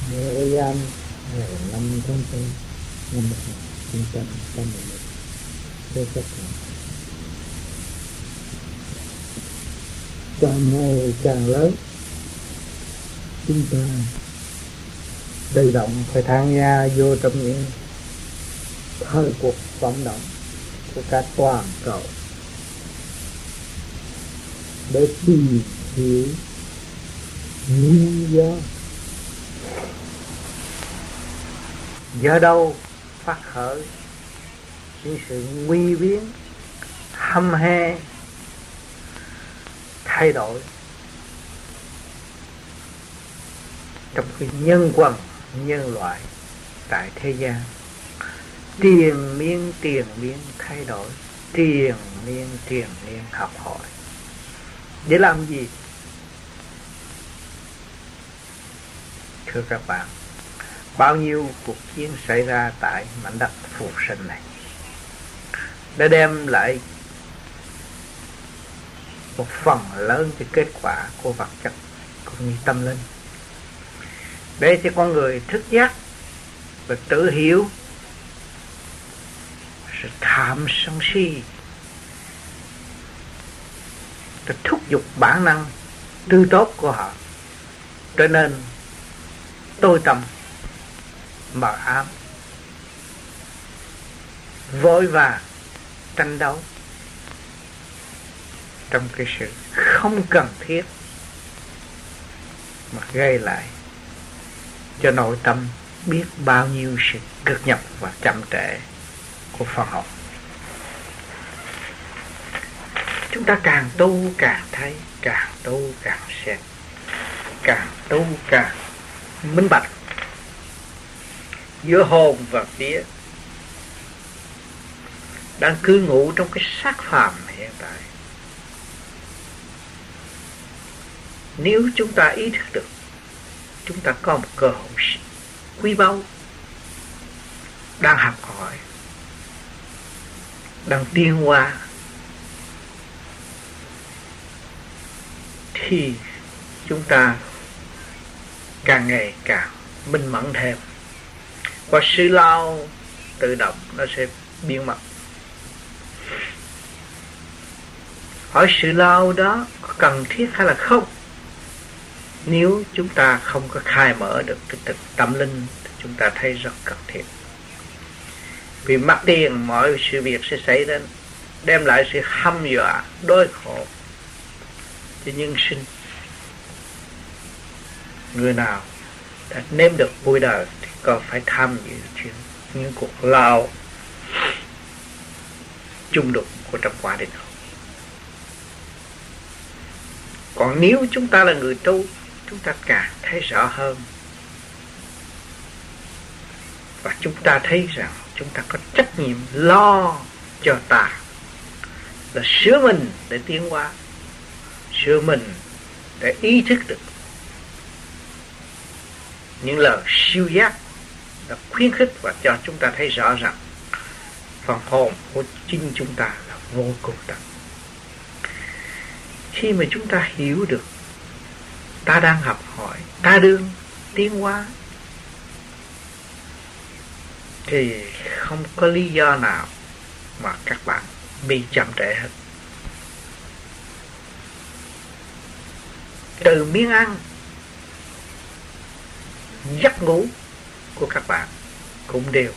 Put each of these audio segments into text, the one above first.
Nghệ An ngày 5 tháng 4 năm 1981. Thế chắc là càng ngày càng lớn, chúng ta tự động phải tham gia vô trong những thời cuộc vận động của cả toàn cầu để tìm hiểu nguyên do đâu phát khởi những sự nguy biến, hăm he, thay đổi trong cái nhân quần nhân loại tại thế gian. Triền miên thay đổi, triền miên học hỏi. Để làm gì? Thưa các bạn, bao nhiêu cuộc chiến xảy ra tại mảnh đất phù sinh này đã đem lại một phần lớn cái kết quả của vật chất cũng như tâm linh, để cho con người thức giác và tự hiểu sự tham sân si, để thúc giục bản năng tư tốt của họ trở nên tối tăm, mờ ám, vội vàng tranh đấu trong cái sự không cần thiết, mà gây lại cho nội tâm biết bao nhiêu sự cực nhập và chậm trễ của phần hồn. Chúng ta càng tu càng thấy, càng tu càng xem, càng tu càng minh bạch giữa hồn và vía đang cư ngụ trong cái xác phàm hiện tại. Nếu chúng ta ý thức được, chúng ta có một cơ hội quý báu, đang học hỏi, đang tiến hóa, thì chúng ta càng ngày càng minh mẫn thêm, và sự lao tự động nó sẽ biến mất. Hỏi sự lao đó có cần thiết hay là không? Nếu chúng ta không có khai mở được cái thực tâm linh thì chúng ta thấy rất cần thiết. Vì mặt tiền mọi sự việc sẽ xảy đến, đem lại sự hăm dọa, đói khổ cho nhân sinh. Người nào đã nếm được vui đời thì còn phải tham dự những cuộc lao chung đụng của trong quả địa ngục. Còn nếu chúng ta là người tu, chúng ta càng thấy rõ hơn, và chúng ta thấy rằng chúng ta có trách nhiệm lo cho ta, là sửa mình để tiến hóa, sửa mình để ý thức được những lời siêu giác đã khuyến khích và cho chúng ta thấy rõ rằng phần hồn của chính chúng ta là vô cùng tận. Khi mà chúng ta hiểu được ta đang học hỏi, ta đương tiến hóa, thì không có lý do nào mà các bạn bị chậm trễ hết. Từ miếng ăn, giấc ngủ của các bạn cũng đều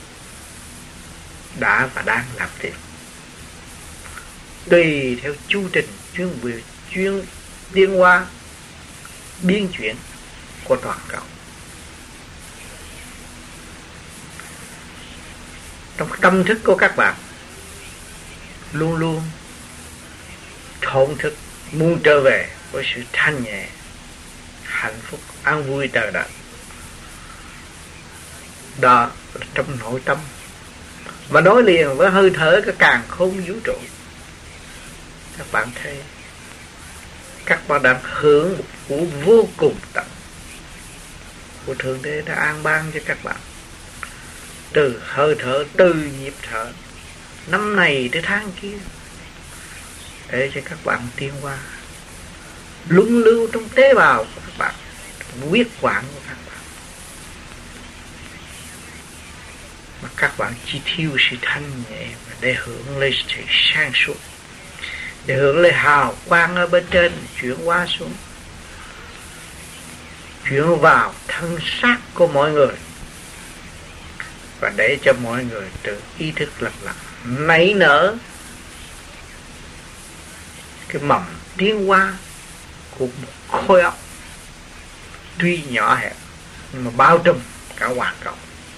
đã và đang làm việc tùy theo chu trình chuyên tiến hóa biến chuyển của toàn cầu. Trong tâm thức của các bạn luôn luôn thổn thức muốn trở về với sự thanh nhẹ, hạnh phúc, an vui đời đời. Đó là trong nội tâm, và nối liền với hơi thở cái càn khôn vũ trụ. Các bạn thấy các bạn đang hưởng của vô cùng tận của Thượng Đế đã an ban cho các bạn, từ hơi thở, từ nhịp thở, năm này tới tháng kia, để cho các bạn tiến hóa, luân lưu trong tế bào của các bạn, huyết quản của các bạn, các bạn chỉ thiếu sự thanh nhẹ để hưởng lấy sự sáng suốt, để hưởng lấy hào quang ở bên trên chuyển hóa xuống, chuyển vào thân xác của mọi người, và để cho mọi người tự ý thức lặng lặng nảy nở cái mầm tiến hóa của một khối óc tuy nhỏ hẹp nhưng mà bao trùm cả hoàn cầu.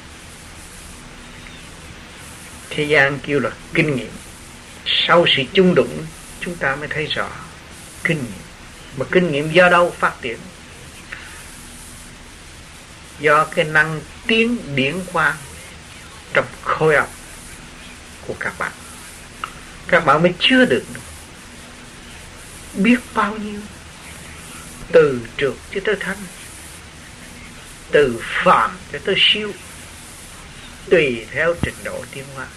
Thế gian kêu là kinh nghiệm. Sau sự chung đụng chúng ta mới thấy rõ kinh nghiệm. Mà kinh nghiệm do đâu phát triển? Do cái năng tiến điển qua trong khối óc của các bạn. Các bạn mới chưa được biết bao nhiêu, từ trượt cho tới thanh, từ phàm cho tới siêu, tùy theo trình độ tiến hóa.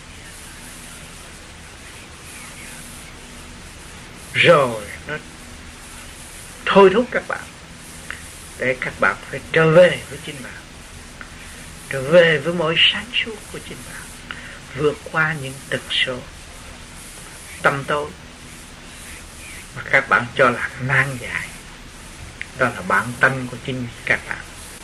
Rồi nó thôi thúc các bạn để các bạn phải trở về với chính bạn, trở về với mỗi sáng suốt của chính bạn, vượt qua những tần số tâm tối mà các bạn cho là nan giải. Đó là bản tánh của chính các bạn.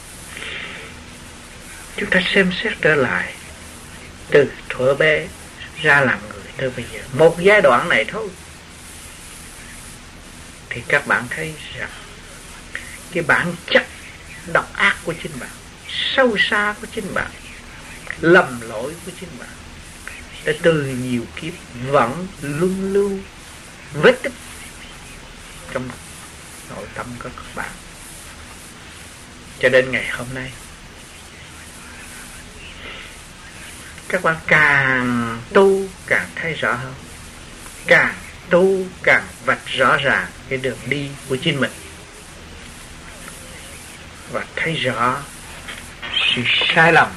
Chúng ta xem xét trở lại từ thuở bé ra làm người tới bây giờ, một giai đoạn này thôi, thì các bạn thấy rằng cái bản chất độc ác của chính bạn, sâu xa của chính bạn, lầm lỗi của chính bạn đã từ nhiều kiếp vẫn luân lưu vết tích trong nội tâm của các bạn. Cho đến ngày hôm nay, các bạn càng tu càng thấy rõ hơn, càng tu càng vạch rõ ràng cái đường đi của chính mình, và thấy rõ sự sai lầm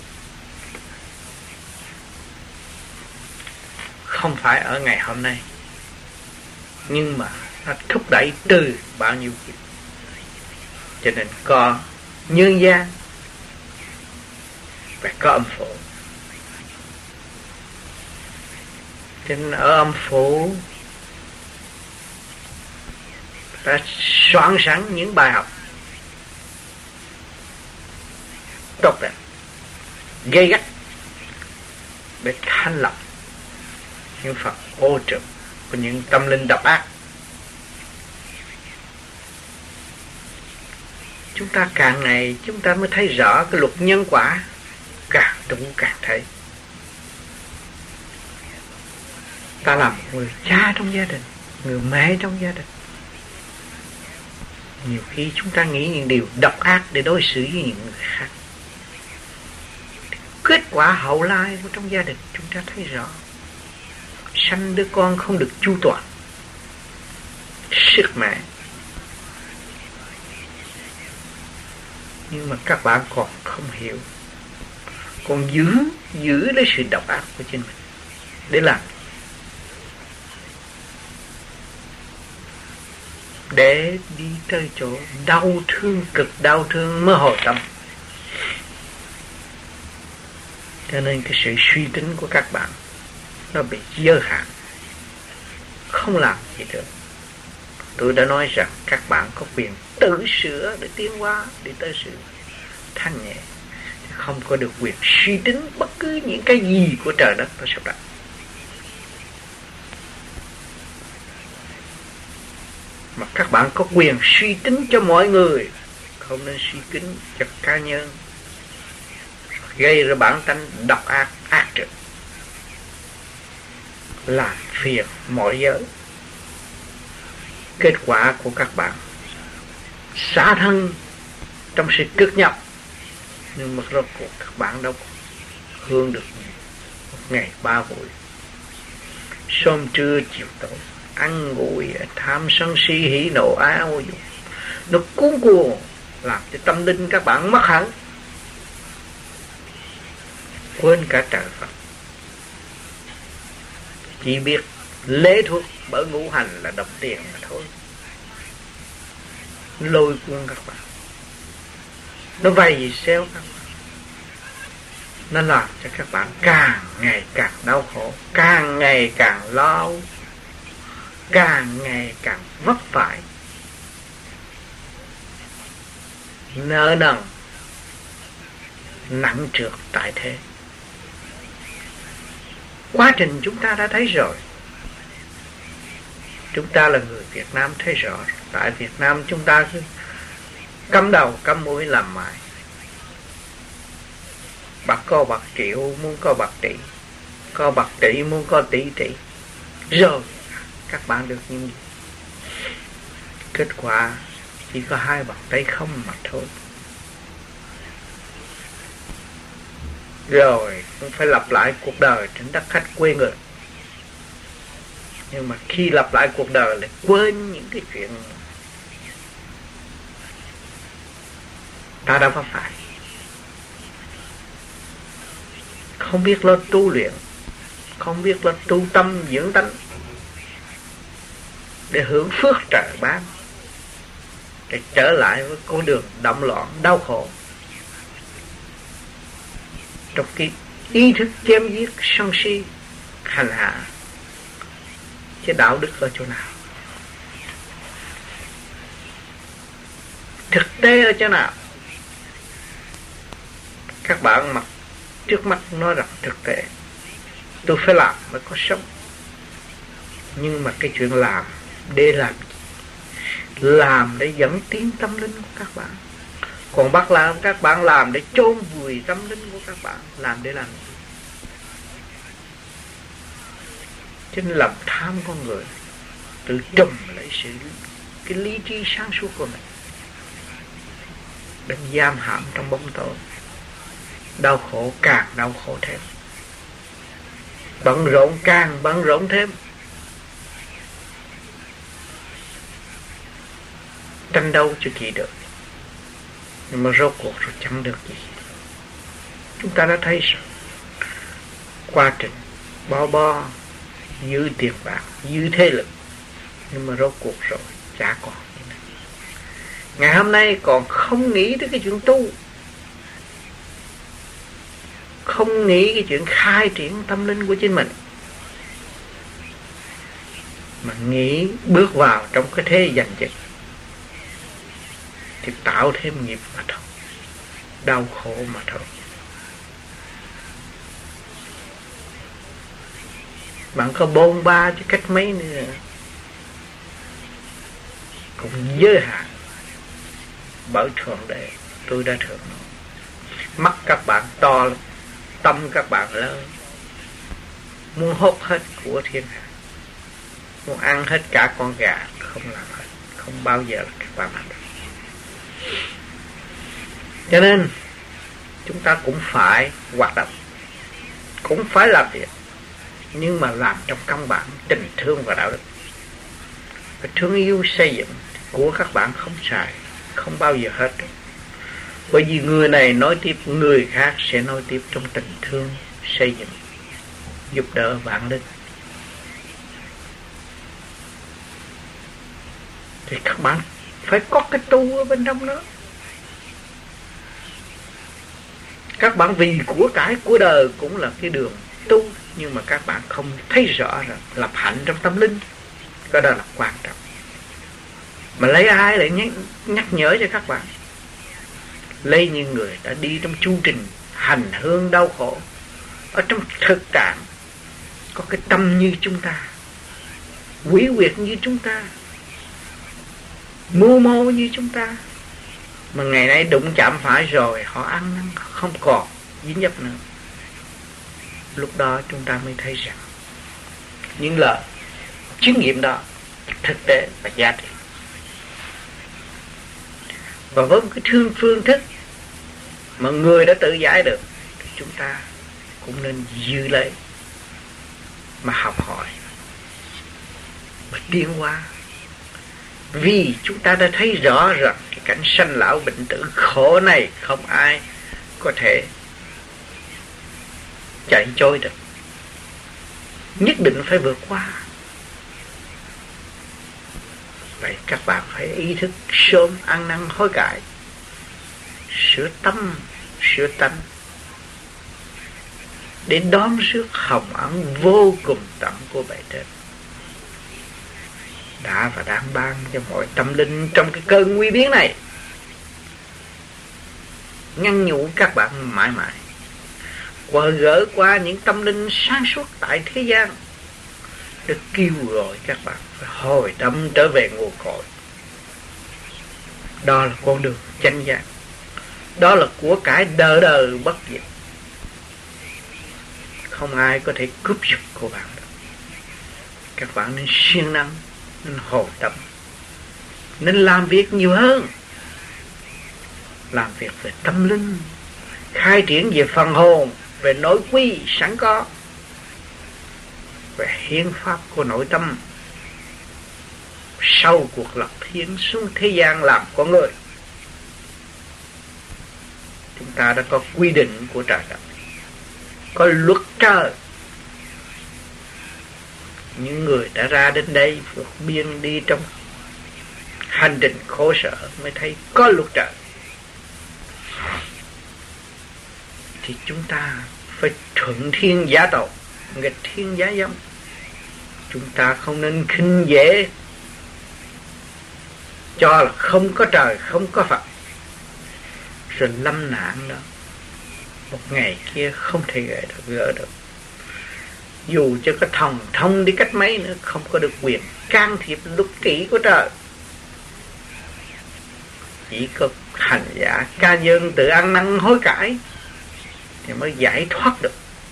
không phải ở ngày hôm nay, nhưng mà nó thúc đẩy từ bao nhiêu kiếp. Cho nên có nhân gian phải có âm phủ. Cho nên ở âm phủ đã soạn sẵn những bài học tốt đẹp, gây gắt để thanh lọc những phần ô trực của những tâm linh độc ác. Chúng ta càng ngày chúng ta mới thấy rõ cái luật nhân quả, càng tu càng thấy. Ta làm người cha trong gia đình, người mẹ trong gia đình, nhiều khi chúng ta nghĩ những điều độc ác để đối xử với những người khác. Kết quả hậu lai của trong gia đình chúng ta thấy rõ. Sanh đứa con không được chu toàn, sức mẹ, nhưng mà các bạn còn không hiểu, còn giữ lấy sự độc ác của chính mình để làm, để đi tới chỗ đau thương, cực đau thương mới hồi tâm. Cho nên cái sự suy tính của các bạn nó bị giới hạn, không làm gì được. Tôi đã nói rằng các bạn có quyền tự sửa để tiến hóa, để tới sự thanh nhẹ, không có được quyền suy tính bất cứ những cái gì của trời đất và sắp đặt. Mà các bạn có quyền suy tính cho mọi người, không nên suy tính cho cá nhân, gây ra bản tánh độc ác, ác trực, làm phiền mọi giới. Kết quả của các bạn xả thân trong sự cực nhọc, nhưng mà rốt cuộc các bạn đâu hưởng được một ngày 3 buổi, sớm trưa chiều tối, ăn ngủ tham sân si hỉ nộ ái ố dục, nó cuốn cuồng làm cho tâm linh các bạn mất hẳn, quên cả trời Phật, chỉ biết lễ thuộc bởi ngũ hành là đồng tiền mà thôi, lôi cuốn các bạn, nó vầy xéo các bạn. nó làm cho các bạn càng ngày càng đau khổ, càng ngày càng lo, càng ngày càng vấp phải, nợ nần, nặng trược tại thế. Quá trình chúng ta đã thấy rồi. Chúng ta là người Việt Nam thấy rõ. Tại Việt Nam chúng ta cứ cắm đầu cắm mũi làm mãi. Bạc có bạc triệu muốn có bạc tỷ, có bạc tỷ muốn có tỷ tỷ. Rồi các bạn được những gì? Kết quả chỉ có 2 bàn tay không mà thôi. Rồi cũng phải lặp lại cuộc đời trên đất khách quê người. Nhưng mà khi lặp lại cuộc đời lại quên những cái chuyện ta đã có phải. Không biết lo tu luyện, không biết lo tu tâm dưỡng tánh để hưởng phước trời ban, để trở lại với con đường động loạn đau khổ trong cái ý thức chém giết sân si hành hạ. Chứ đạo đức ở chỗ nào? Thực tế ở chỗ nào? Các bạn mặt trước mắt nói rằng thực tế tôi phải làm mới có sống. Nhưng mà cái chuyện làm để làm để dẫn tiến tâm linh của các bạn. Còn các bạn làm để chôn vùi tâm linh của các bạn. Làm để làm gì? Cho nên lòng tham con người tự trùm lấy cái lý trí sáng suốt của mình, đang giam hãm trong bóng tối. Đau khổ càng đau khổ thêm, bận rộn càng bận rộn thêm, tranh đấu chưa kỳ được. Nhưng mà rốt cuộc rồi chẳng được gì. Chúng ta đã thấy rồi, quá trình bo giữ tiền bạc, giữ thế lực, nhưng mà rốt cuộc rồi chả còn. Ngày hôm nay còn không nghĩ tới cái chuyện tu, không nghĩ cái chuyện khai triển tâm linh của chính mình, mà nghĩ bước vào trong cái thế giành giật thì tạo thêm nghiệp mà thôi, đau khổ mà thôi. Bạn có bôn ba chứ cách mấy nữa cũng giới hạn bởi Thượng Đế. Tôi đã thượng nói, mắt các bạn to lắm, tâm các bạn lớn, muốn hốt hết của thiên hạ, muốn ăn hết cả con gà, không làm hết, không bao giờ là các bạn làm được. Cho nên chúng ta cũng phải hoạt động, cũng phải làm việc, nhưng mà làm trong căn bản tình thương và đạo đức. Và thương yêu xây dựng của các bạn không xài, không bao giờ hết được. Bởi vì người này nói tiếp, người khác sẽ nói tiếp trong tình thương xây dựng, giúp đỡ vạn linh. Thì các bạn phải có cái tu ở bên trong đó. Các bạn vì của cải của đời cũng là cái đường tu, nhưng mà các bạn không thấy rõ rằng lập hạnh trong tâm linh, cái đó là quan trọng. Mà lấy ai để nhắc nhở cho các bạn? Lấy những người đã đi trong chu trình hành hương đau khổ, ở trong thực trạng có cái tâm như chúng ta, quý quyệt như chúng ta, mưu mô như chúng ta, mà ngày nay đụng chạm phải rồi họ ăn năn không còn dính dấp nữa. Lúc đó chúng ta mới thấy rằng những lời chứng nghiệm đó thực tế và giá trị. Và với một cái phương thức mà người đã tự giải được thì chúng ta cũng nên giữ lấy mà học hỏi mà tiến hóa. Vì chúng ta đã thấy rõ rằng cái cảnh sanh lão bệnh tử khổ này không ai có thể chạy trôi được, nhất định phải vượt qua. Vậy các bạn phải ý thức sớm ăn năn hối cải, sửa tâm, sửa tánh, để đón rước hồng ân vô cùng tận của bề trên đã và đang ban cho mọi tâm linh trong cái cơn nguy biến này, ngăn nhủ các bạn mãi mãi và gỡ qua những tâm linh sáng suốt tại thế gian để kêu gọi các bạn phải hồi tâm trở về nguồn cội. Đó là con đường chánh giác, đó là của cải đời đời bất diệt. Không ai có thể cướp giật của bạn được. Các bạn nên siêng năng, nên hồi tâm, nên làm việc nhiều hơn, làm việc về tâm linh, khai triển về phần hồn, về nội quy sẵn có, về hiến pháp của nội tâm sau cuộc lập thiên xuống thế gian làm con người. Chúng ta đã có quy định của trời đất, có luật trời. Những người đã ra đến đây vượt biên đi trong hành trình khổ sở mới thấy có luật trời. Thì chúng ta phải thuận thiên giả tộc, nghịch thiên giả dâm. Chúng ta không nên khinh dễ cho là không có trời, không có Phật, rồi lâm nạn đó một ngày kia không thể gỡ được. Dù cho có thần thông đi cách mấy nữa, không có được quyền can thiệp luật kỷ của trời. Chỉ có hành giả ca nhân tự ăn năn hối cải thì mới giải thoát được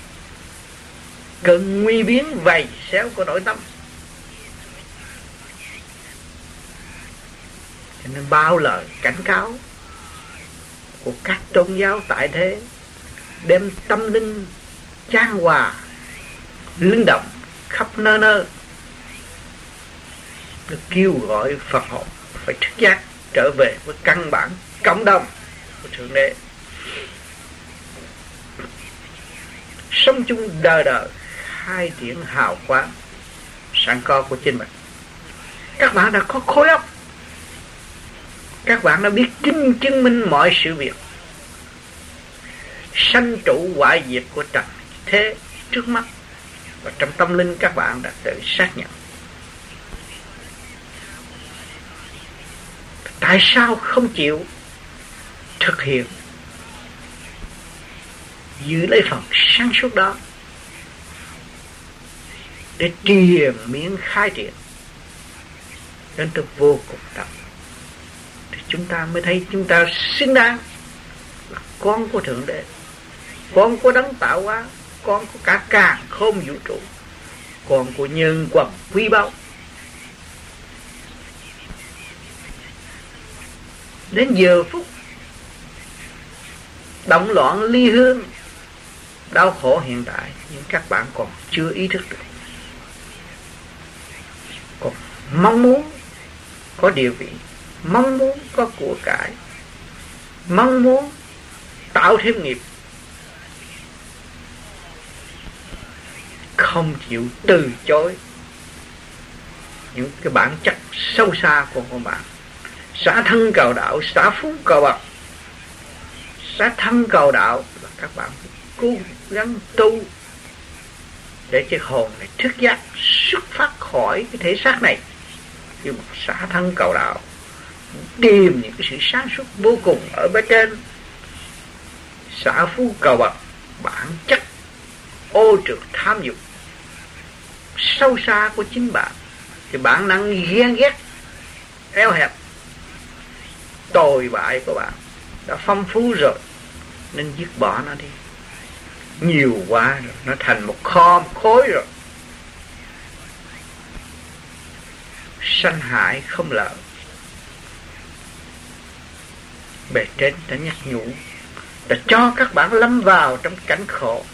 cơn nguy biến vầy xéo của nội tâm. Cho nên bao lời cảnh cáo của các tôn giáo tại thế đem tâm linh chan hòa linh động khắp nơi nơi, được kêu gọi Phật hồn phải thức giác trở về với căn bản cộng đồng của Thượng Đế, sống chung đời đời, khai triển hào quang sẵn có của chính mình. Các bạn đã có khối óc, các bạn đã biết chứng minh mọi sự việc sanh trụ hoại diệt của trần thế trước mắt, và trong tâm linh các bạn đã tự xác nhận. Tại sao không chịu thực hiện, giữ lấy phần sáng suốt đó để triền miên khai triển đến từ vô cùng tận, thì chúng ta mới thấy chúng ta xứng đáng là con của Thượng Đế, con của Đấng tạo hóa, con của cả càn khôn vũ trụ, con của nhân quần quý báu. Đến giờ phút động loạn ly hương, đau khổ hiện tại, nhưng các bạn còn chưa ý thức được, còn mong muốn có địa vị, mong muốn có của cải, mong muốn tạo thêm nghiệp, không chịu từ chối những cái bản chất sâu xa của các bạn. Xả thân cầu đạo, xả phú cầu bậc. Xả thân cầu đạo là các bạn cố gắng tu để cho hồn này thức giác, xuất phát khỏi cái thể xác này. Nhưng xả thân cầu đạo, tìm những cái sự sáng suốt vô cùng ở bên trên. Xả phú cầu bậc, bản chất ô trượt tham dục sâu xa của chính bạn, thì bản năng ghen ghét eo hẹp tồi bại của bạn đã phong phú rồi, nên dứt bỏ nó đi. Nhiều quá rồi, nó thành một kho một khối rồi. Sanh hại không lợi. Bề trên đã nhắc nhủ, đã cho các bạn lâm vào trong cảnh khổ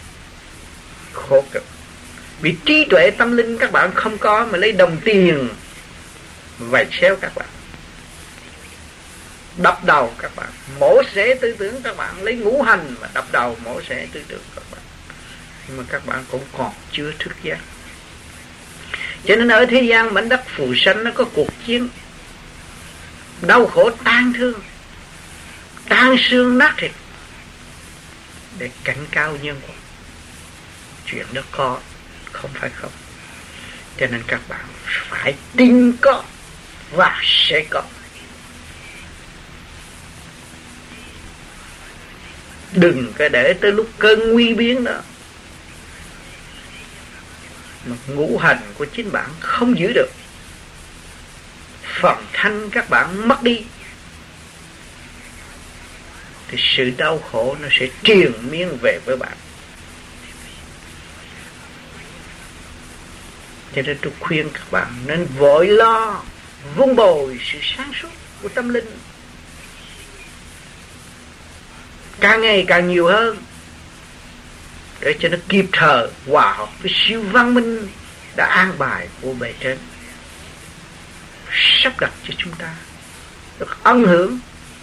cực. Vì trí tuệ tâm linh các bạn không có, mà lấy đồng tiền vạch xéo các bạn, đập đầu các bạn, mổ xẻ tư tưởng các bạn, lấy ngũ hành mà đập đầu mổ xẻ tư tưởng các bạn. Nhưng mà các bạn cũng còn chưa thức giác. Cho nên ở thế gian mảnh đất phù sanh nó có cuộc chiến đau khổ tan thương, tan xương nát thịt, để cảnh cáo nhân quả. Chuyện đó có, không phải không. Cho nên các bạn phải tin có và sẽ có. Đừng có để tới lúc cơn nguy biến đó mà ngũ hành của chính bạn không giữ được, phần thanh các bạn mất đi, thì sự đau khổ nó sẽ triền miên về với bạn. Cho nên tôi khuyên các bạn nên vội lo vun bồi sự sáng suốt của tâm linh càng ngày càng nhiều hơn, để cho nó kịp thời hòa hợp với siêu văn minh đã an bài của bề trên sắp đặt cho chúng ta được ân hưởng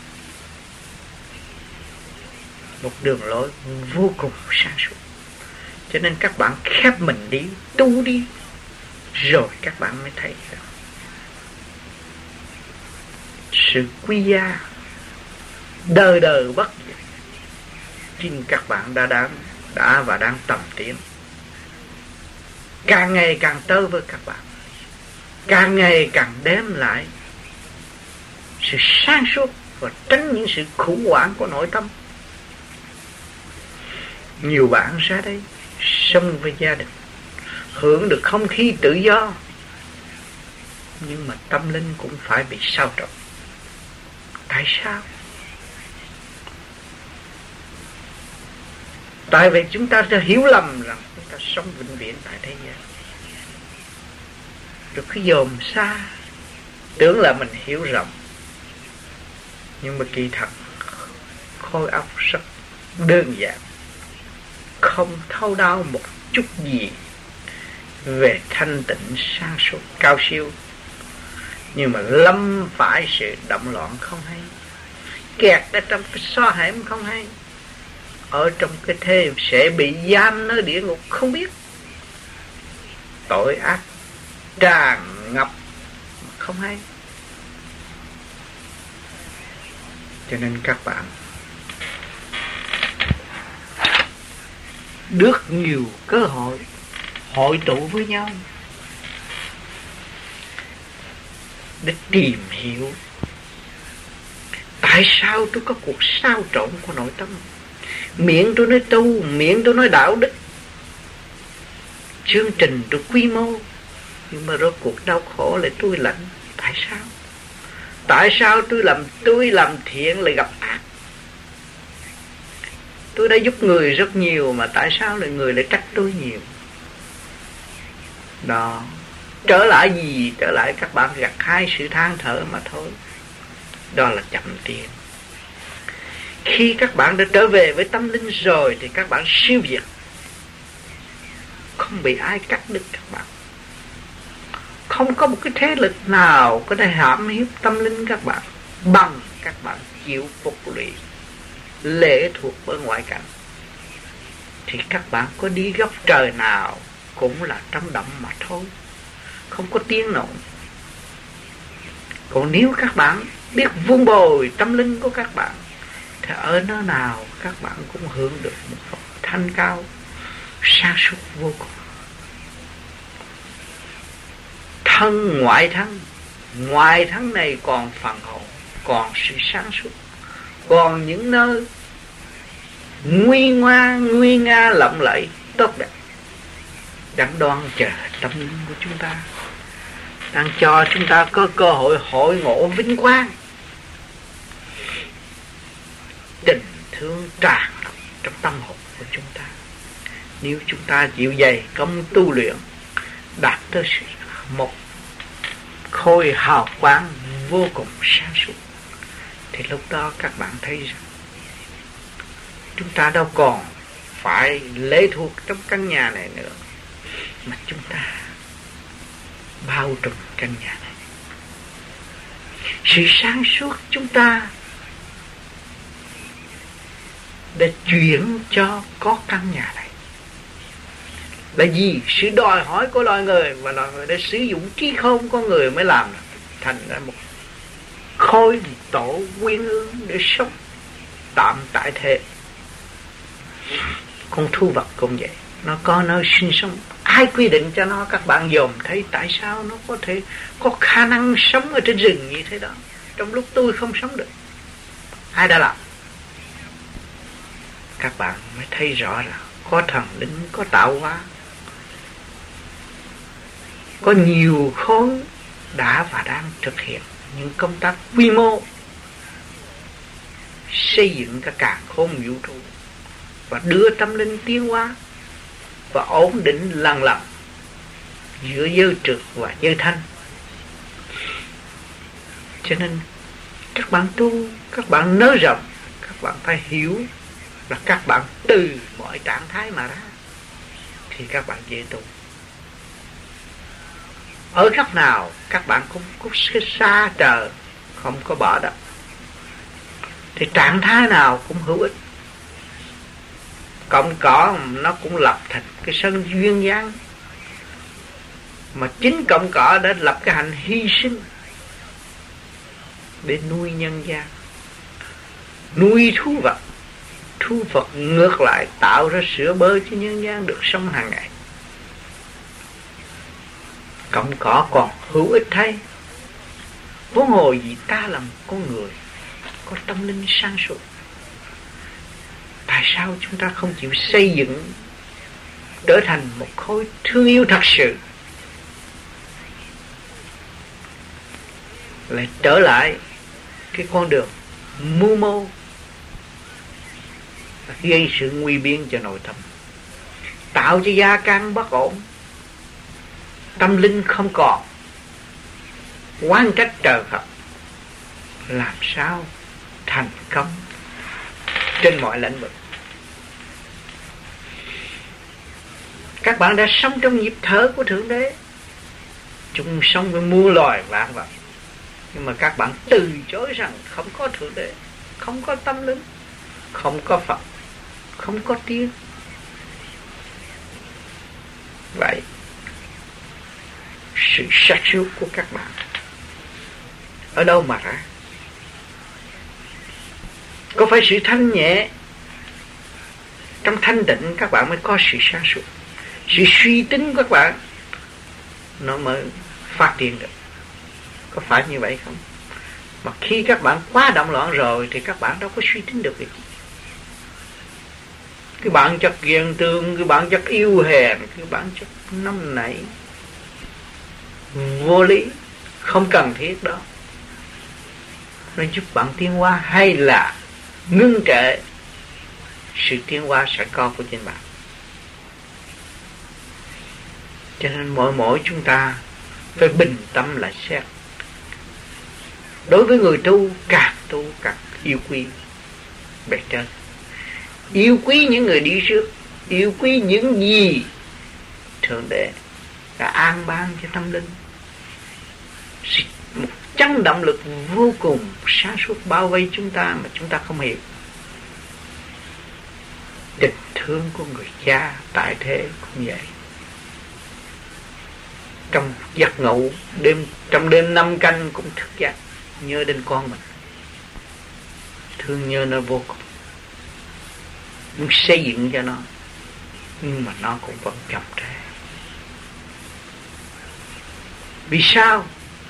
một đường lối vô cùng sáng suốt. Cho nên các bạn khép mình đi, tu đi, rồi các bạn mới thấy sự quý giá đời đời bất diệt. Chính các bạn đã và đang tầm tiến, càng ngày càng tới với các bạn, càng ngày càng đem lại sự sáng suốt và tránh những sự khủng hoảng của nội tâm. Nhiều bạn ra đây sống với gia đình, hưởng được không khí tự do, nhưng mà tâm linh cũng phải bị xáo trộn. Tại sao? Tại vì chúng ta đã hiểu lầm rằng chúng ta sống vĩnh viễn tại thế gian, rồi cứ dòm xa tưởng là mình hiểu rộng, nhưng mà kỳ thật khối óc rất đơn giản, không thấu đáo một chút gì về thanh tịnh sáng suốt cao siêu, nhưng mà lâm phải sự động loạn không hay, kẹt ở trong cái xó hẻm không hay, ở trong cái thế sẽ bị giam nơi địa ngục không biết, tội ác tràn ngập không hay. Cho nên các bạn được nhiều cơ hội hội tụ với nhau để tìm hiểu tại sao tôi có cuộc xáo trộn của nội tâm. Miệng tôi nói tu, miệng tôi nói đạo đức, chương trình tôi quy mô, nhưng mà rốt cuộc đau khổ lại tôi lạnh. Tại sao? Tại sao tôi làm thiện lại gặp ác? Tôi đã giúp người rất nhiều mà tại sao lại người lại trách tôi nhiều? Đó, trở lại gì? Trở lại các bạn gặt hai sự than thở mà thôi. Đó là chậm tiền. Khi các bạn đã trở về với tâm linh rồi thì các bạn siêu việt, không bị ai cắt đứt các bạn. Không có một cái thế lực nào có thể hãm hiếp tâm linh các bạn bằng các bạn chịu phục lụy, lệ thuộc với ngoại cảnh. Thì các bạn có đi góc trời nào cũng là trong động mà thôi, không có tiếng nổi. Còn nếu các bạn biết vun bồi tâm linh của các bạn thì ở nơi nào các bạn cũng hưởng được một phần thanh cao sáng suốt vô cùng. Thân ngoại thân này còn phần hồn, còn sự sáng suốt, còn những nơi nguy nga lộng lẫy tốt đẹp đang đoan chờ tâm linh của chúng ta, đang cho chúng ta có cơ hội hội ngộ vinh quang. Tình thương tràn ngập trong tâm hồn của chúng ta, nếu chúng ta chịu dày công tu luyện, đạt tới một khối hào quang vô cùng sáng suốt, thì lúc đó các bạn thấy rằng chúng ta đâu còn phải lệ thuộc trong căn nhà này nữa, mà chúng ta bao trùm căn nhà này. Sự sáng suốt chúng ta để chuyển cho có căn nhà này là gì? Sự đòi hỏi của loài người, và loài người đã sử dụng trí khôn của người mới làm thành ra một khối tổ quyến ương để sống tạm tại thế. Con thu vật cũng vậy, nó có nơi sinh sống. Ai quy định cho nó? Các bạn dòm thấy tại sao nó có thể có khả năng sống ở trên rừng như thế đó, trong lúc tôi không sống được? Ai đã làm? Các bạn mới thấy rõ là có thần linh, có tạo hóa, có nhiều khối đã và đang thực hiện những công tác quy mô xây dựng cả càn khôn vũ trụ và đưa tâm linh tiến hóa và ổn định lần lần giữa giới trượt và giới thanh. Cho nên các bạn tu, các bạn nới rộng, các bạn phải hiểu là các bạn từ mọi trạng thái mà ra thì các bạn dễ tu. Ở góc nào các bạn cũng xa trời, không có bỏ đâu, thì trạng thái nào cũng hữu ích. Cọng cỏ nó cũng lập thành cái sân duyên dáng, mà chính cọng cỏ đã lập cái hành hy sinh để nuôi nhân gian, nuôi thú vật. Thú vật ngược lại tạo ra sữa bơi cho nhân gian được sống hàng ngày. Cọng cỏ còn hữu ích thay, vốn hồ gì ta là một con người có tâm linh sáng suốt. Tại sao chúng ta không chịu xây dựng trở thành một khối thương yêu thật sự, lại trở lại cái con đường mưu mô gây sự nguy biến cho nội tâm, tạo cho gia căn bất ổn, tâm linh không còn, oán trách trời Phật, làm sao thành công trên mọi lĩnh vực. Các bạn đã sống trong nhịp thở của Thượng Đế, chung sống với muôn loài vạn vật, nhưng mà các bạn từ chối rằng không có Thượng Đế, không có tâm linh, không có Phật, không có Tiên. Vậy sự sáng suốt của các bạn ở đâu mà ra? Có phải sự thanh nhẹ, trong thanh tịnh các bạn mới có sự sáng suốt? Sự suy tính của các bạn nó mới phát triển được. Có phải như vậy không? Mà khi các bạn quá động loạn rồi thì các bạn đâu có suy tính được việc gì. Cái bản chất ghen tương, cái bản chất yêu hèn, cái bản chất nóng nảy vô lý, không cần thiết đó, nó giúp bạn tiến hóa hay là ngưng trệ sự tiến hóa sẵn có của chính bạn? Cho nên mỗi chúng ta phải bình tâm lại xét. Đối với người tu càng yêu quý bề trên, yêu quý những người đi trước, yêu quý những gì Thượng Đế đã an ban cho tâm linh. Một chân động lực vô cùng sáng suốt bao vây chúng ta mà chúng ta không hiểu. Tình thương của người cha tại thế cũng vậy. Trong giấc ngủ trong đêm 5 canh cũng thức giấc nhớ đến con mình, thương nhớ nó vô cùng, muốn xây dựng cho nó, nhưng mà nó cũng vẫn chậm trễ. Vì sao?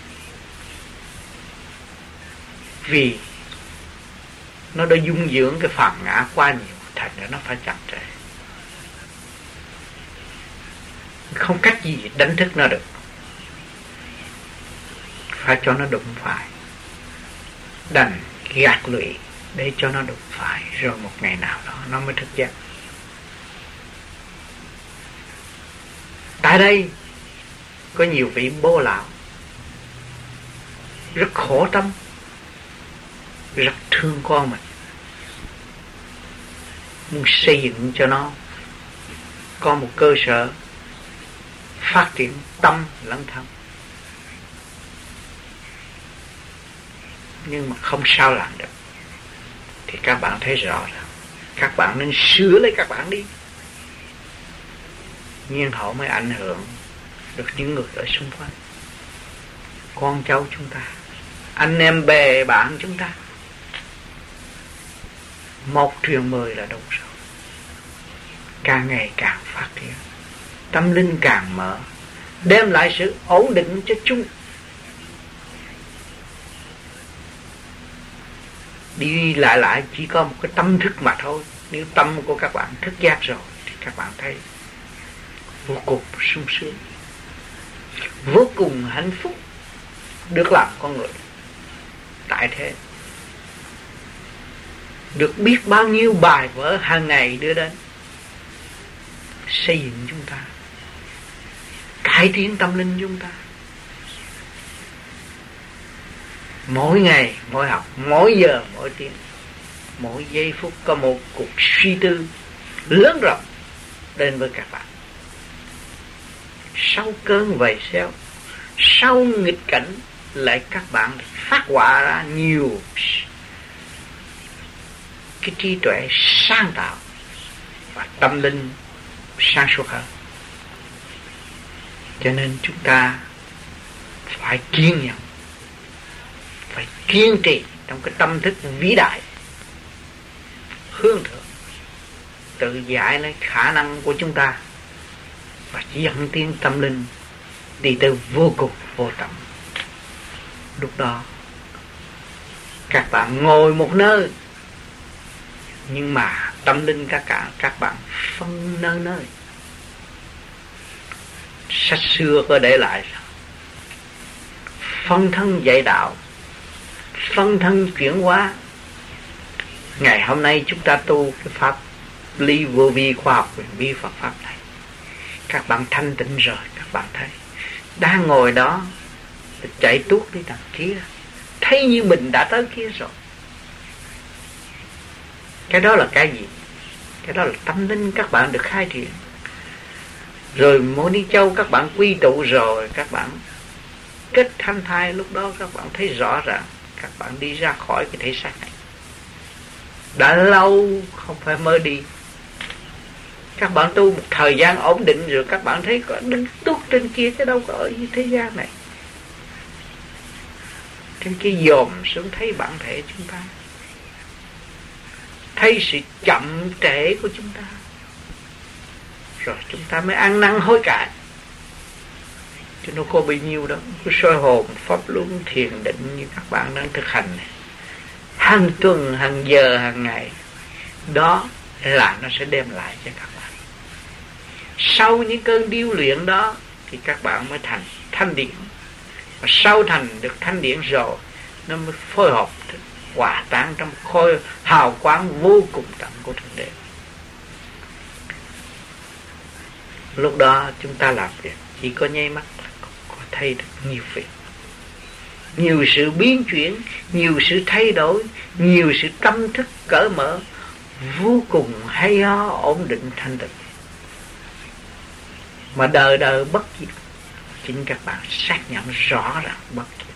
Vì nó đã dung dưỡng cái phàm ngã quá nhiều, thành ra nó phải chậm trễ. Không cách gì đánh thức nó được, phải cho nó đụng phải, đành gạt lụy để cho nó đụng phải, rồi một ngày nào đó nó mới thức giấc. Tại đây có nhiều vị bố lão rất khổ tâm, rất thương con mình, muốn xây dựng cho nó có một cơ sở phát triển tâm lẫn thân, nhưng mà không sao làm được. Thì các bạn thấy rõ là các bạn nên sửa lấy các bạn đi, nhiên hậu mới ảnh hưởng được những người ở xung quanh, con cháu chúng ta, anh em bè bạn chúng ta. 1 truyền 10 là đủ rồi. càng ngày càng phát triển, tâm linh càng mở, đem lại sự ổn định cho chúng. Đi lại chỉ có một cái tâm thức mà thôi. Nếu tâm của các bạn thức giác rồi thì các bạn thấy vô cùng sung sướng, vô cùng hạnh phúc được làm con người. Tại thế được biết bao nhiêu bài vở hàng ngày đưa đến xây dựng chúng ta, cải tiến tâm linh chúng ta. Mỗi ngày, mỗi học, mỗi giờ, mỗi tiếng, mỗi giây phút có một cuộc suy tư lớn rộng đến với các bạn. Sau cơn vầy xéo, sau nghịch cảnh, lại các bạn phát họa ra nhiều cái trí tuệ sáng tạo và tâm linh sáng suốt hơn. Cho nên chúng ta phải kiên nhẫn, phải kiên trì trong cái tâm thức vĩ đại, hướng thượng, tự giải lấy khả năng của chúng ta và dẫn tiến tâm linh đi tới vô cùng vô tận. Lúc đó các bạn ngồi một nơi, nhưng mà tâm linh các bạn phân nơi nơi. Sách xưa có để lại phân thân dạy đạo, phân thân chuyển hóa. Ngày hôm nay chúng ta tu cái pháp lý vô vi khoa học quyền vi Phật pháp này, các bạn thanh tịnh rồi, các bạn thấy đang ngồi đó chạy tuốt đi đằng kia, thấy như mình đã tới kia rồi. Cái đó là cái gì? Cái đó là tâm linh các bạn được khai triển. Rồi Môn Ni Châu các bạn quy tụ rồi, các bạn kết thanh thai, lúc đó các bạn thấy rõ ràng các bạn đi ra khỏi cái thể xác này. Đã lâu không phải mới đi. Các bạn tu một thời gian ổn định rồi, các bạn thấy có đứng tuốt trên kia, chứ đâu có ở như thế gian này. Trên kia dòm xuống thấy bản thể chúng ta, thấy sự chậm trễ của chúng ta, rồi chúng ta mới ăn năn hối cải. Chứ nó có bao nhiêu đó cứ soi hồn pháp luân thiền định như các bạn đang thực hành này, hàng tuần, hàng giờ, hàng ngày, đó là nó sẽ đem lại cho các bạn. Sau những cơn điêu luyện đó thì các bạn mới thành thanh điển. Và sau thành được thanh điển rồi, nó mới phối hợp hòa tan trong khối hào quang vô cùng tận của Thượng Đế. Lúc đó chúng ta làm việc chỉ có nháy mắt là có thấy được nhiều việc, nhiều sự biến chuyển, nhiều sự thay đổi, nhiều sự tâm thức cởi mở, vô cùng hay ho, ổn định, thanh tịnh. Mà đời đời bất diệt. Chính các bạn xác nhận rõ ràng bất diệt.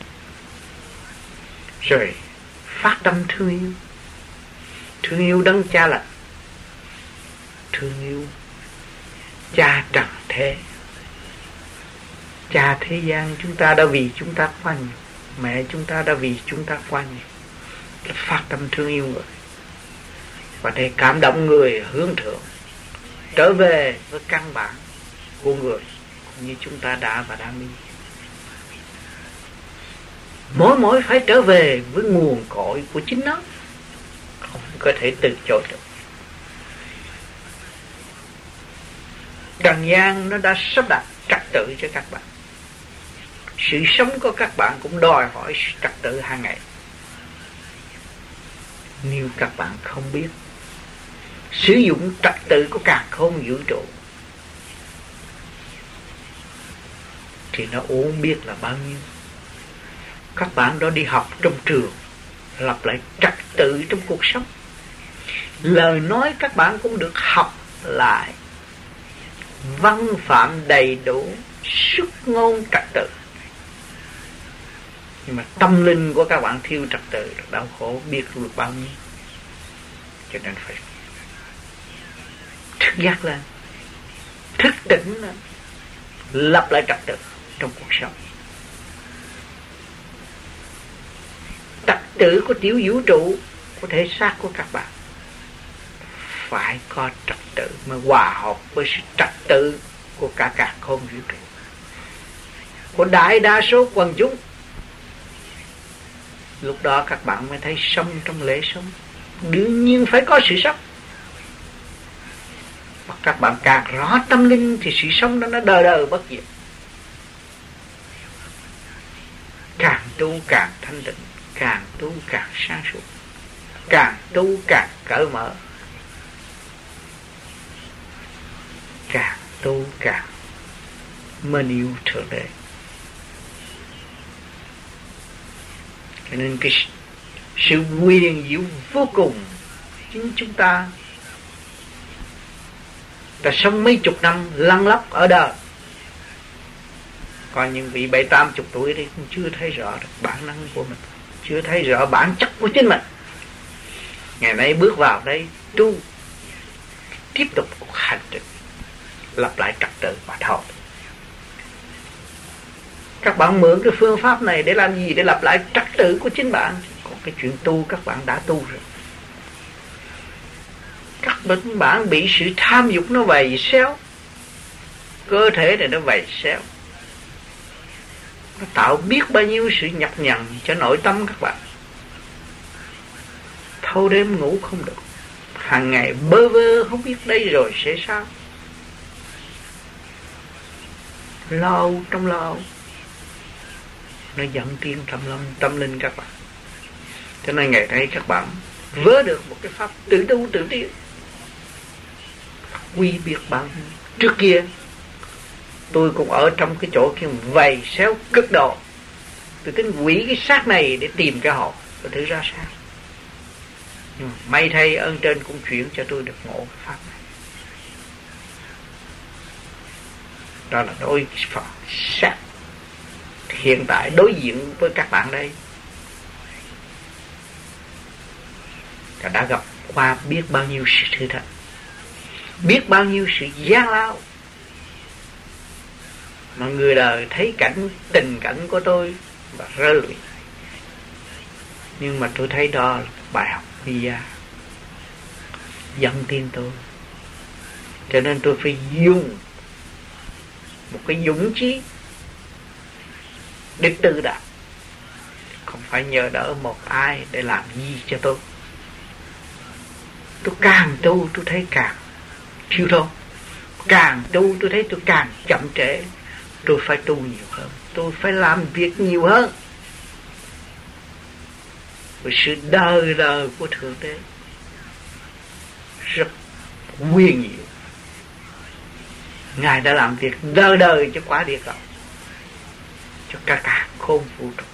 Rồi phát tâm thương yêu, thương yêu đấng cha lành, thương yêu cha trần thế. Cha thế gian chúng ta đã vì chúng ta qua nhiều, mẹ chúng ta đã vì chúng ta qua nhiều. Phát tâm thương yêu người, và để cảm động người hướng thượng, trở về với căn bản của người, cũng như chúng ta đã và đang đi. Mỗi phải trở về với nguồn cội của chính nó, không có thể từ chối được. Trần gian nó đã sắp đặt trật tự cho các bạn. Sự sống của các bạn cũng đòi hỏi trật tự hàng ngày. Nếu các bạn không biết sử dụng trật tự của càn khôn vũ trụ thì nó uổng biết là bao nhiêu. Các bạn đó đi học trong trường, lập lại trật tự trong cuộc sống. Lời nói các bạn cũng được học lại, văn phạm đầy đủ, xuất ngôn trật tự. Nhưng mà tâm linh của các bạn thiếu trật tự, đau khổ biết được bao nhiêu. Cho nên phải thức giác lên, thức tỉnh lên, lập lại trật tự trong cuộc sống. Trật tự của tiểu vũ trụ, của thể xác của các bạn phải có trật tự mới hòa hợp với sự trật tự của cả càn khôn vũ trụ, của đại đa số quần chúng. Lúc đó các bạn mới thấy sống trong lễ sống. Đương nhiên phải có sự sống. Và các bạn càng rõ tâm linh thì sự sống đó nó đời đời bất diệt. Càng tu càng thanh tịnh, càng tu càng sáng suốt, càng tu càng cởi mở, càng tu càng mến yêu Thượng Đế. Cho nên cái sự quyền diệu vô cùng chính chúng ta sống mấy chục năm lăn lóc ở đời. Còn những vị 70-80 tuổi thì cũng chưa thấy rõ được bản năng của mình, chưa thấy rõ bản chất của chính mình. Ngày nay bước vào đây tu, tiếp tục cuộc hành trình lặp lại trật tự mà thôi. Các bạn mượn cái phương pháp này để làm gì? Để lặp lại trật tự của chính bạn. Còn cái chuyện tu các bạn đã tu rồi. Các bạn bị sự tham dục nó vầy xéo, cơ thể này nó vầy xéo, nó tạo biết bao nhiêu sự nhập nhằn cho nội tâm các bạn. Thâu đêm ngủ không được, hàng ngày bơ vơ không biết đây rồi sẽ sao, lo âu trong lo âu, nó dẫn tiên tâm linh các bạn. Cho nên ngày nay các bạn vớ được một cái pháp tự tu tự tiến, quy biệt bạn. Trước kia tôi cũng ở trong cái chỗ kia vầy xéo cực độ, tôi tính quỷ cái xác này để tìm cái hồn và thử ra sao. Nhưng mà may thay ơn trên cũng chuyển cho tôi được ngộ cái pháp này. Đó là đối Phật sát hiện tại đối diện với các bạn đây. Và đã gặp qua biết bao nhiêu sự thử thách, biết bao nhiêu sự gian lao. Mà người đời thấy tình cảnh của tôi và rơi lụy. Nhưng mà tôi thấy đó là bài học quý giá dẫn tiến tôi. Cho nên tôi phải dùng một cái dũng chí để tự đạt, không phải nhờ đỡ một ai để làm gì cho tôi. Tôi càng tu tôi thấy càng thiếu thốn, càng tu tôi thấy tôi càng chậm trễ. Tôi phải tu nhiều hơn, tôi phải làm việc nhiều hơn. Với sự đời đời của Thượng Đế rất quyền diệu. Ngài đã làm việc đời đời cho quả địa cầu, cho cả càn khôn vũ trụ.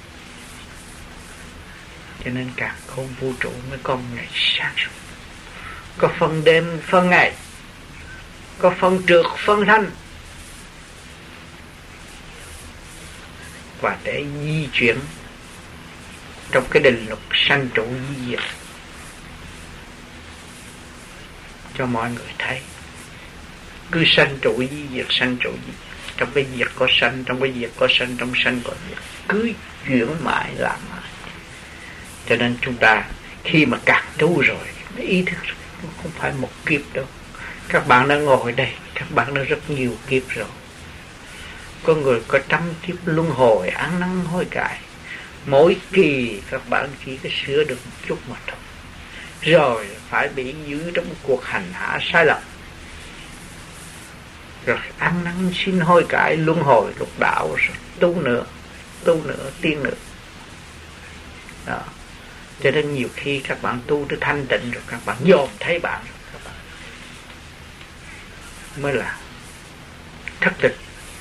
Cho nên càn khôn vũ trụ mới có ngày sáng suốt, có phân đêm phân ngày, có phân trượt phân thanh. Và để di chuyển trong cái định luật sanh trụ di diệt cho mọi người thấy. Cứ sanh trụ di diệt, sanh trụ di diệt. Trong cái diệt có sanh, trong cái diệt có sanh, trong sanh có diệt. Cứ chuyển mãi làm mãi. Cho nên chúng ta khi mà càng tu rồi, ý thức không phải một kiếp đâu. Các bạn đã ngồi đây, các bạn đã rất nhiều kiếp rồi. Có người có trăm kiếp luân hồi ăn năn hối cải. Mỗi kỳ các bạn chỉ có sửa được một chút mà thôi, rồi phải bị giữ trong một cuộc hành hạ sai lầm, rồi ăn năn xin hối cải, luân hồi lục đạo, rồi tu nữa, tiên nữa. Đó. Cho nên nhiều khi các bạn tu tới thanh tịnh rồi, các bạn dòm thấy bạn rồi, các bạn mới là thất tịch,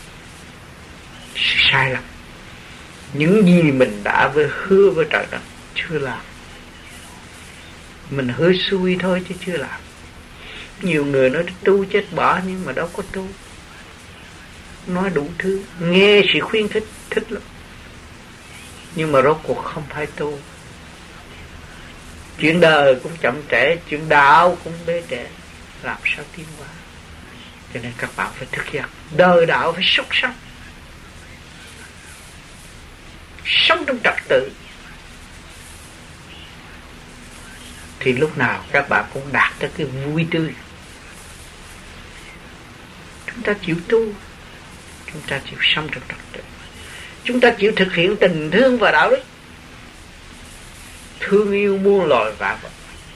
sai lầm. Những gì mình đã hứa với trời đất chưa làm, mình hứa xui thôi chứ chưa làm. Nhiều người nói tu chết bỏ nhưng mà đâu có tu, nói đủ thứ, nghe sự khuyến khích thích lắm, nhưng mà rốt cuộc không phải tu. Chuyện đời cũng chậm trễ, chuyện đạo cũng bế trễ, làm sao tiến hóa. Cho nên các bạn phải thực hiện đời đạo, phải sống sống, sống trong trật tự. thì lúc nào các bạn cũng đạt tới cái vui tươi. Chúng ta chịu tu, chúng ta chịu sống trong trật tự, chúng ta chịu thực hiện tình thương và đạo đức, thương yêu muôn loài vạn vật,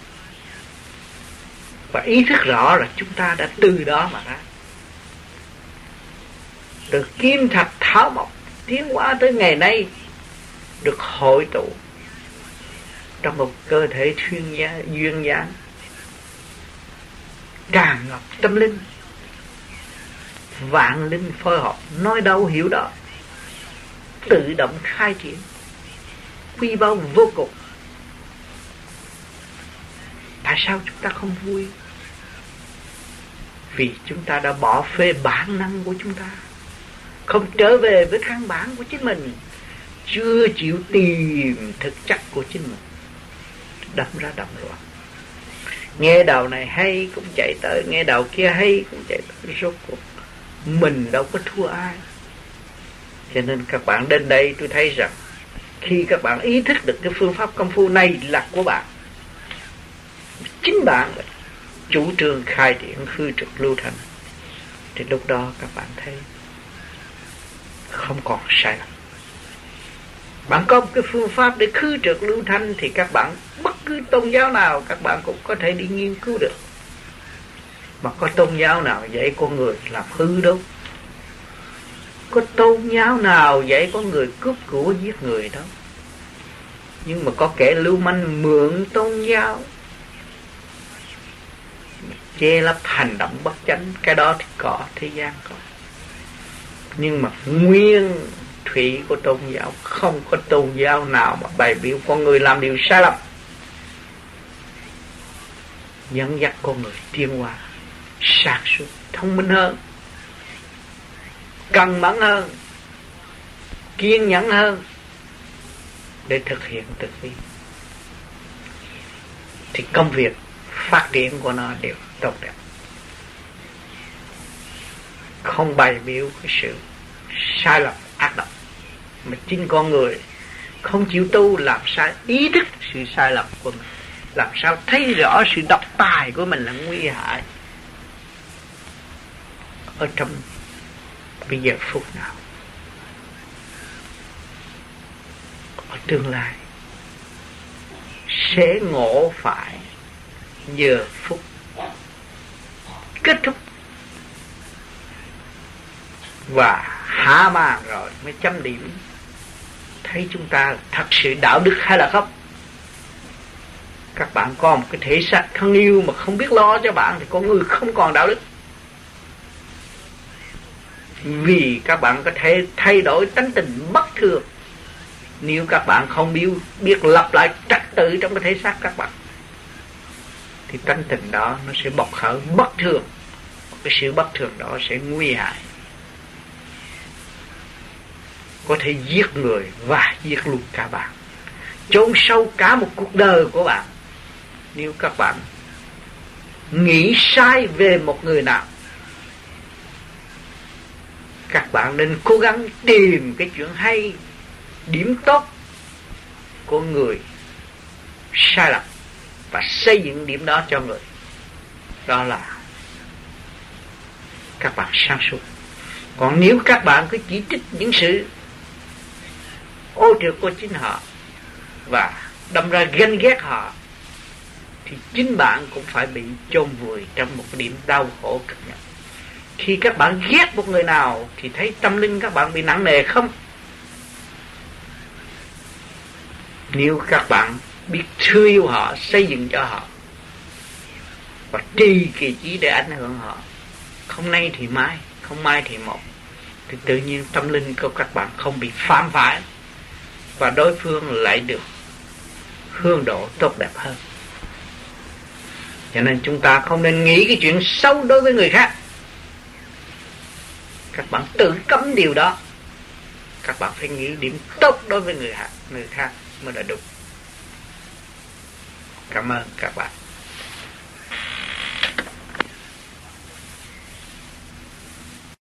và ý thức rõ là chúng ta đã từ đó mà ra, từ kim thạch thảo mộc tiến hóa tới ngày nay, được hội tụ trong một cơ thể duyên dáng tràn ngập tâm linh, vạn linh phối hợp, nói đâu hiểu đó, tự động khai triển, quy bao vô cùng. Tại sao chúng ta không vui? Vì chúng ta đã bỏ phê bản năng của chúng ta, không trở về với căn bản của chính mình, chưa chịu tìm thực chất của chính mình, đâm ra đậm loạn. Nghe đầu này hay cũng chạy tới, nghe đầu kia hay cũng chạy tới, rốt cuộc mình đâu có thua ai. Cho nên các bạn đến đây, tôi thấy rằng khi các bạn ý thức được cái phương pháp công phu này là của bạn, chính bạn chủ trương khai triển khư trực lưu thanh, thì lúc đó các bạn thấy không còn sai lầm. Bạn có một cái phương pháp để khư trực lưu thanh thì các bạn bất cứ tôn giáo nào các bạn cũng có thể đi nghiên cứu được. Mà có tôn giáo nào dạy con người làm hư đâu. Có tôn giáo nào dạy con người cướp của giết người đâu. Nhưng mà có kẻ lưu manh mượn tôn giáo che lấp hành động bất chánh, cái đó thì có, thế gian có. Nhưng mà nguyên thủy của tôn giáo, không có tôn giáo nào mà bày biểu con người làm điều sai lầm, dẫn dắt con người tiến hóa sáng suốt, thông minh hơn, cẩn mẫn hơn, kiên nhẫn hơn để thực hiện từ bi. Thì công việc phát triển của nó đều tốt đẹp, không bày biểu cái sự sai lầm ác độc. Mà chính con người không chịu tu, làm sao ý thức sự sai lầm của mình, làm sao thấy rõ sự độc tài của mình là nguy hại ở trong bây giờ phút nào, ở tương lai sẽ ngộ phải giờ phút kết thúc và hạ màn rồi mới chấm điểm, thấy chúng ta thật sự đạo đức hay là không. Các bạn có một cái thể xác thân yêu mà không biết lo cho bạn thì con người không còn đạo đức. Vì các bạn có thể thay đổi tánh tình bất thường nếu các bạn không biết lập lại trật tự trong cái thể xác các bạn, thì tánh tình đó nó sẽ bộc khởi bất thường. Cái sự bất thường đó sẽ nguy hại, có thể giết người và giết luôn cả bạn, chôn sâu cả một cuộc đời của bạn. Nếu các bạn nghĩ sai về một người nào, các bạn nên cố gắng tìm cái chuyện hay, điểm tốt của người sai lầm và xây dựng điểm đó cho người. Đó là các bạn sáng suốt. Còn nếu các bạn cứ chỉ trích những sự ô trượt của chính họ và đâm ra ganh ghét họ, thì chính bạn cũng phải bị chôn vùi trong một điểm đau khổ cực nhọc. Khi các bạn ghét một người nào thì thấy tâm linh các bạn bị nặng nề không? Nếu các bạn biết thương yêu họ, xây dựng cho họ và trì kỳ chí để ảnh hưởng họ, không nay thì mai, không mai thì một, thì tự nhiên tâm linh của các bạn không bị phạm phải và đối phương lại được hương độ tốt đẹp hơn. Cho nên chúng ta không nên nghĩ cái chuyện xấu đối với người khác. Các bạn tự cấm điều đó. Các bạn phải nghĩ điểm tốt đối với người khác mới là đúng. Cảm ơn các bạn.